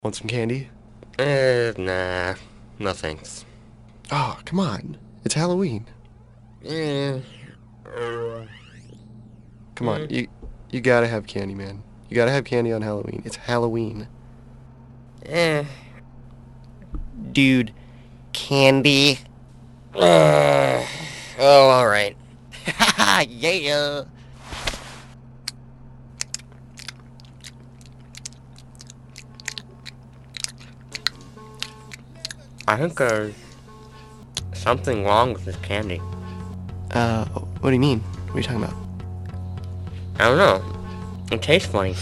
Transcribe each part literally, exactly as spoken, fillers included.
Want some candy? Eh, nah. No thanks. Oh, come on. It's Halloween. Eh. Uh, Come on. mm, You you gotta have candy, man. You gotta have candy on Halloween. It's Halloween. eh. Dude, candy. Uh, oh, alright. Yeah. I think there's something wrong with this candy. Uh, what do you mean? What are you talking about? I don't know. It tastes funny.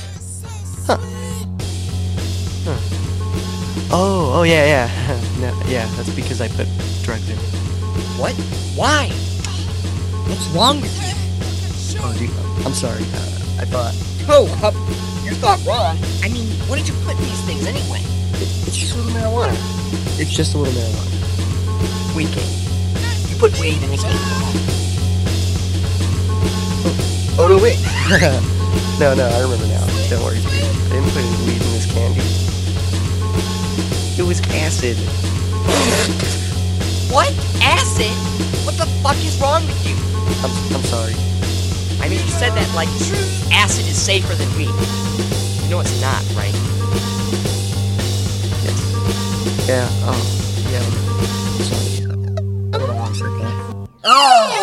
Oh, oh yeah, yeah. No, yeah, that's because I put drugs in. What? Why? What's wrong with you? Oh, dude, I'm sorry. Uh, I thought Oh, uh, you're not wrong. I mean, what did you put in these things anyway? it's just a little marijuana. It's just a little marijuana. Weed game. You put weed in this game. Oh no, wait. no, no, I remember now. Don't worry, dude. I didn't put any weed in this candy. It was acid. What? Acid? What the fuck is wrong with you? I'm, I'm sorry. I mean, you said that like acid is safer than weed. You know it's not, right? Yes. Yeah. Oh. Yeah. I'm sorry. Oh!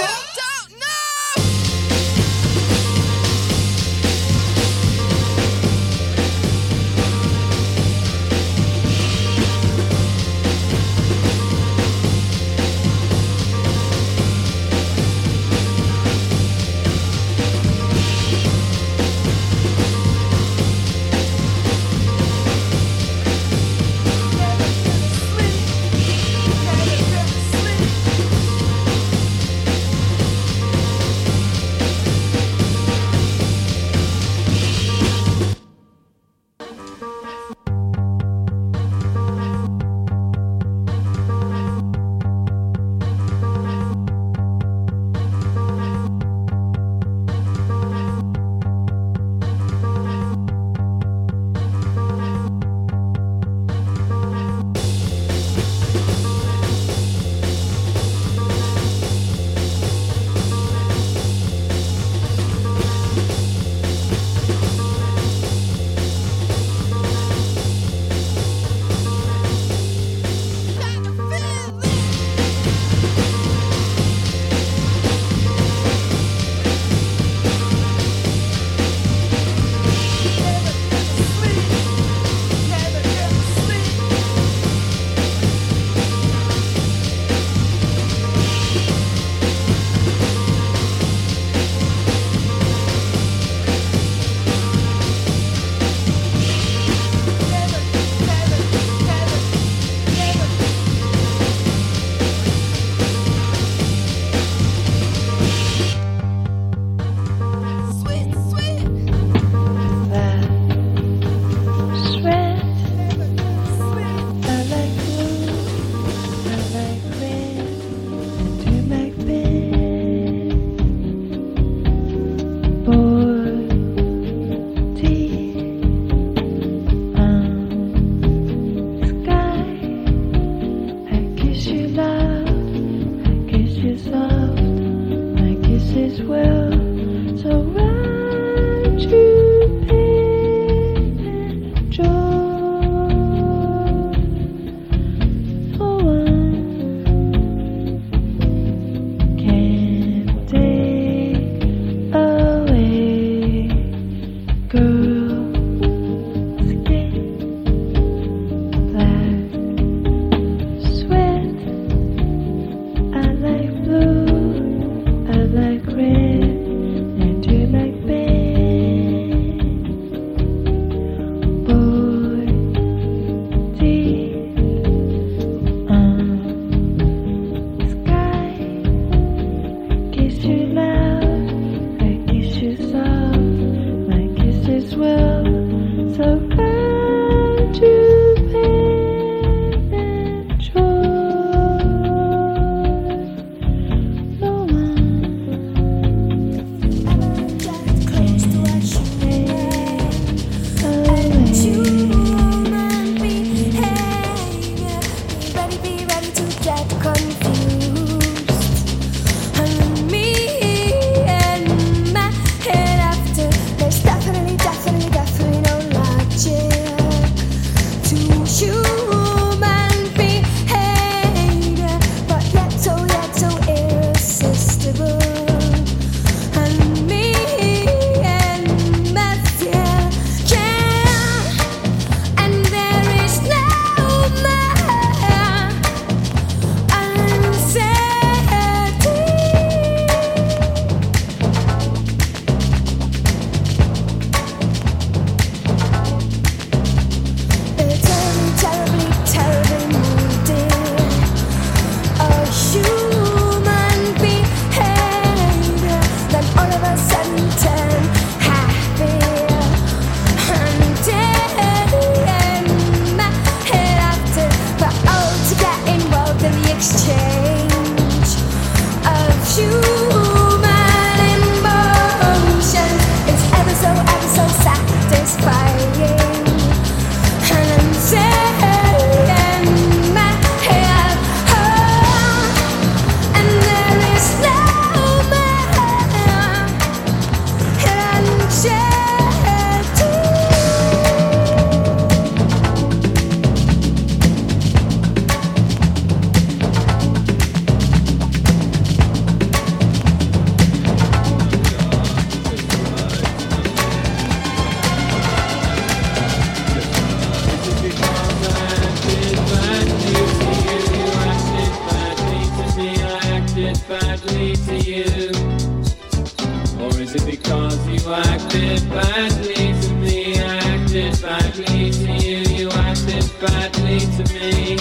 badly to me.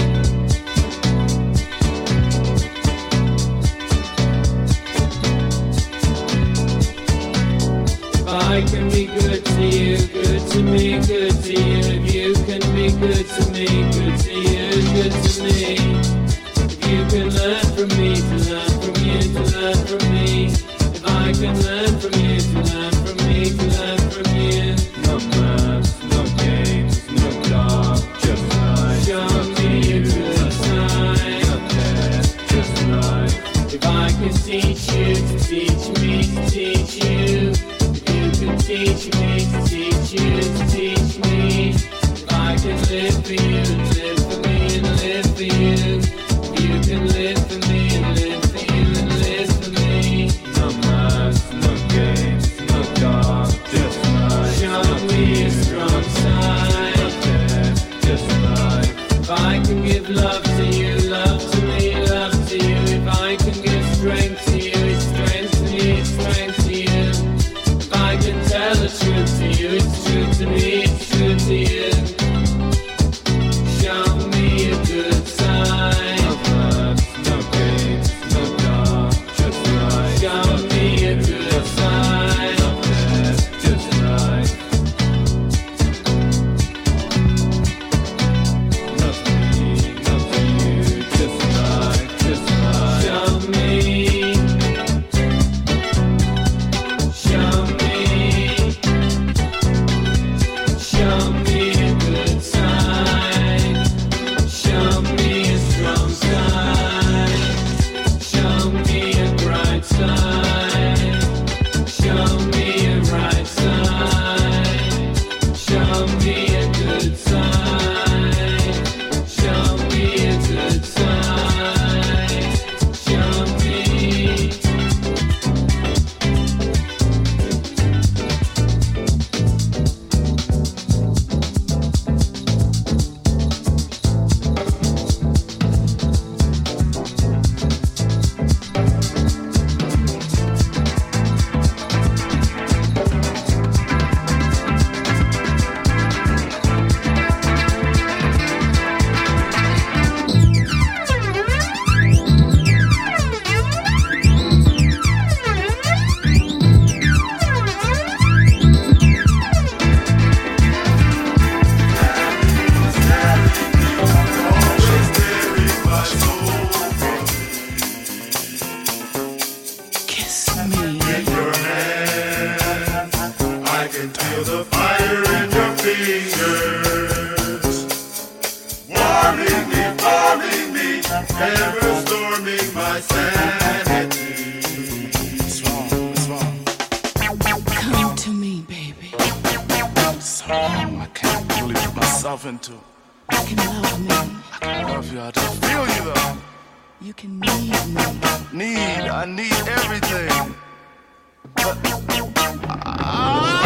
If I can be good to you, good to me, good to you. If you can be good to me, good to you, good to me. If you can learn from me, to learn from you, to learn from me. If I can learn from you, to learn from me, to learn from you. No maths, no games, no dog, just life. Show me a good time. Not death, just life. If I can teach you to teach me to teach you. Teach me to teach you to teach me. If I can live for you and live for me and live for you. If you can live for me and live for you and live for me. No maths, no games, no dog, just life. Show me a strong side. Not death, just life. If I can give love to you, love to me, love to you. If I can give strength to you, it's strength to me, it's strength to you. I can tell the truth to you, it's true to me, it's true to you. Show me a good sign. No clubs, no games, no dog, just right. Show me a good sign. No death, just right. Not me, not you, just right, just right. Show me. Into. You can love me. I can love you. I just feel you though. You can need me. Need. I need everything. But ah!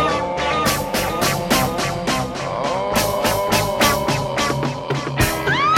Lord, Lord.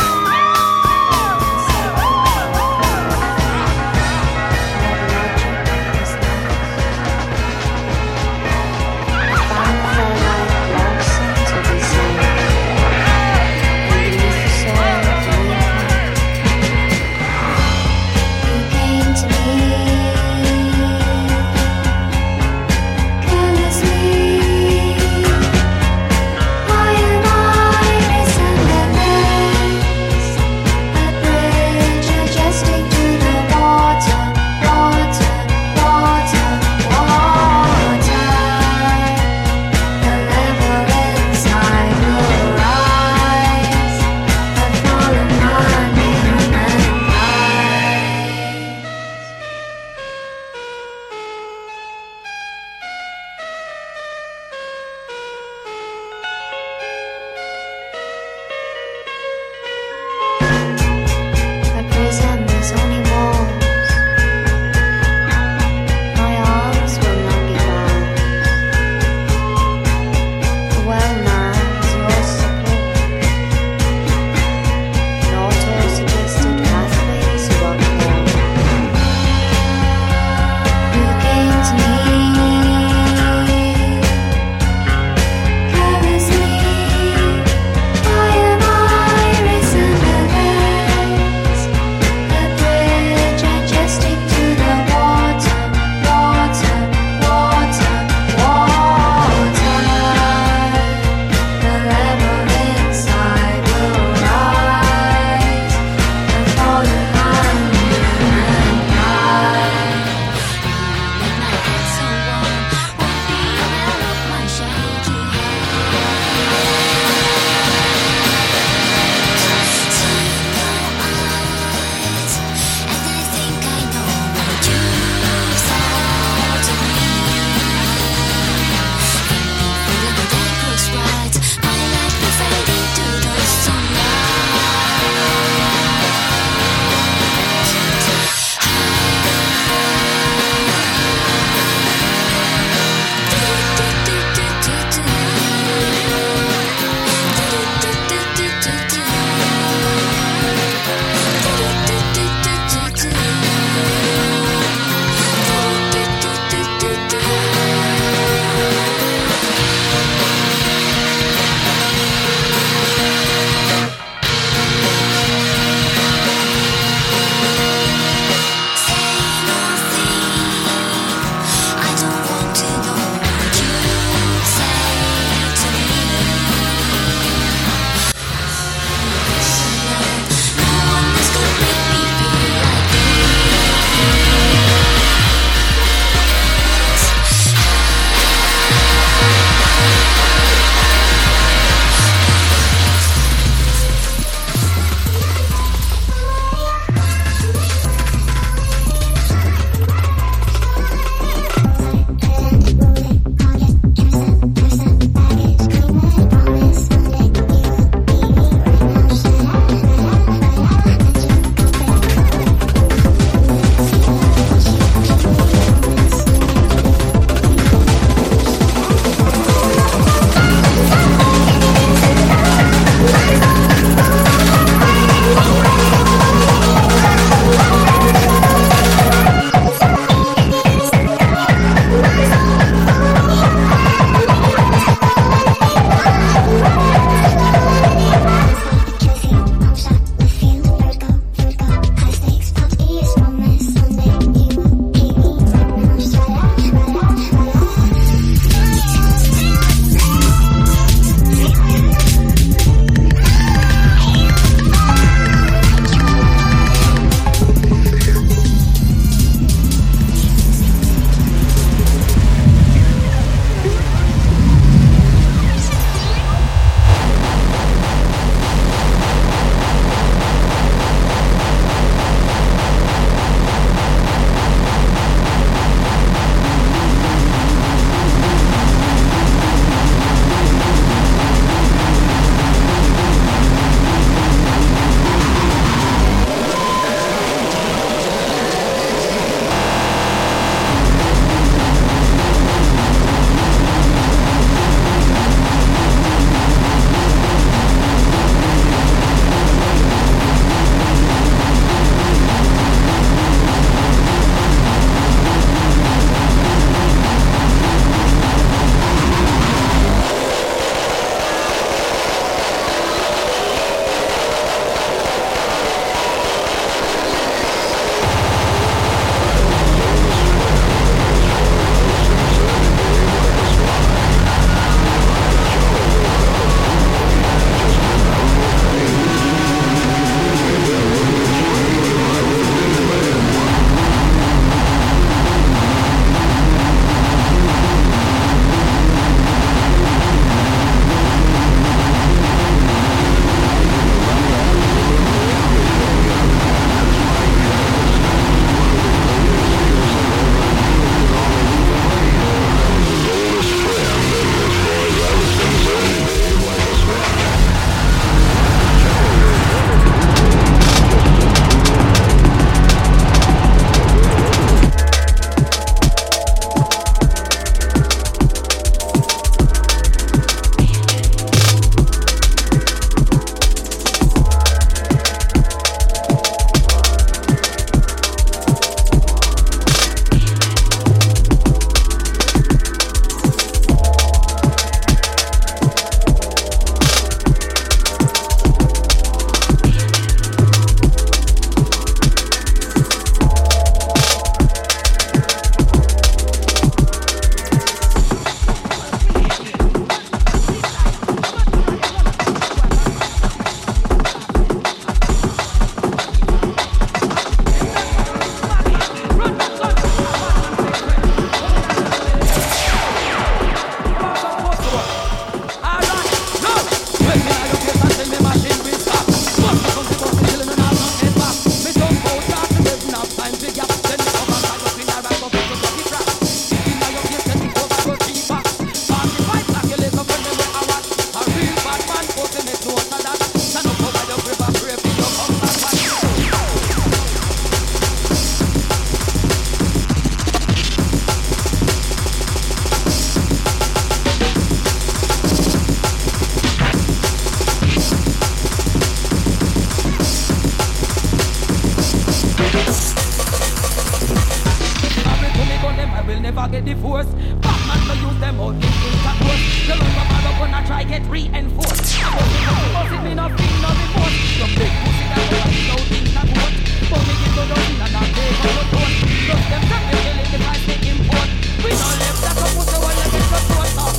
never get the force. Batman no use them out in intercourse. The run of a gonna try get reinforced. But it me no feel no remorse. Some big pussy that will be out in a court. But me get to nothing and not pay for the court. Just them try to kill it the price they import. We no left that a pussy while you get your throat off.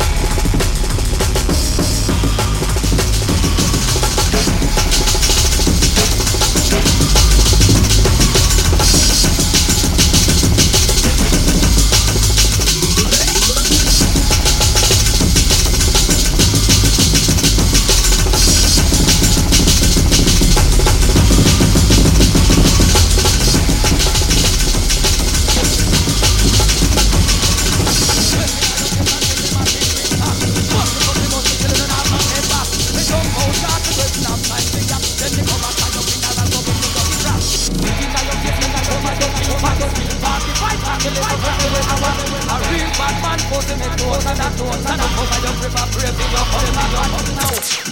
A real bad man pose him in toes and that toes and up over your river brave in your body man now.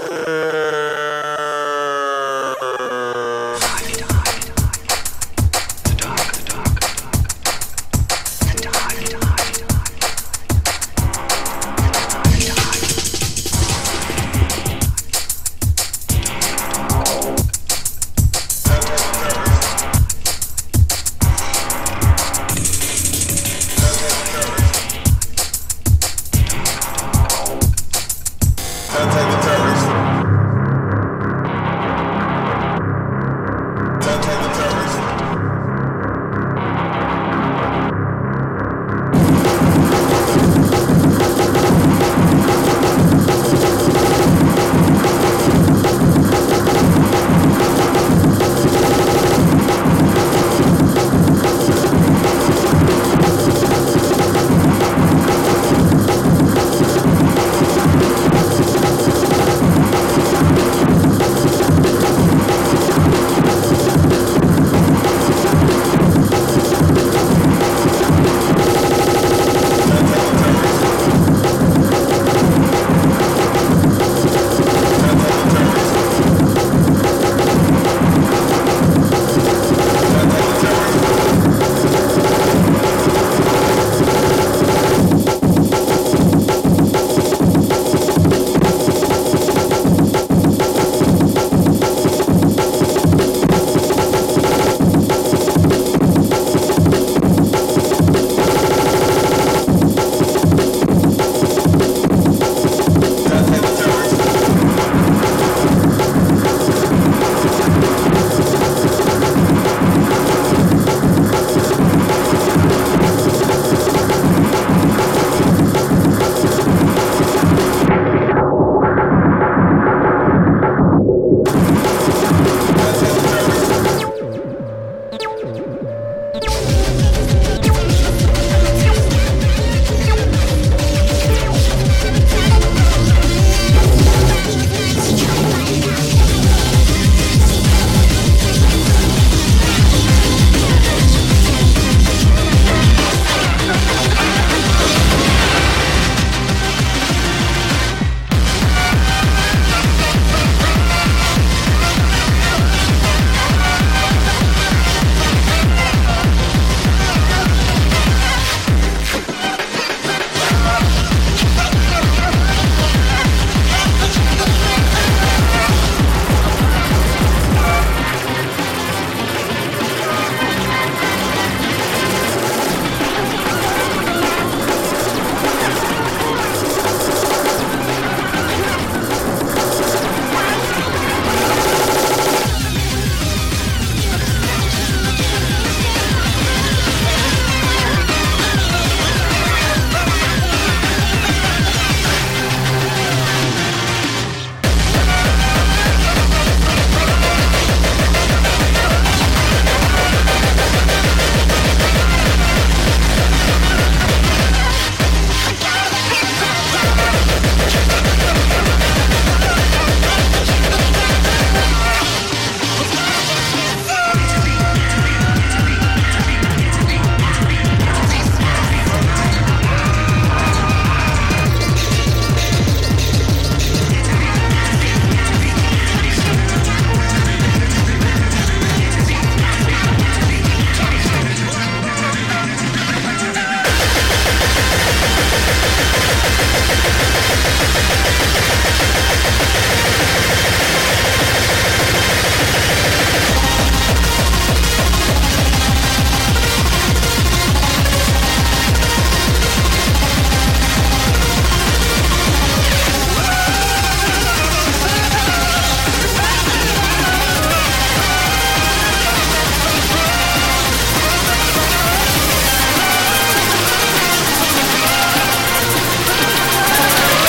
Bye.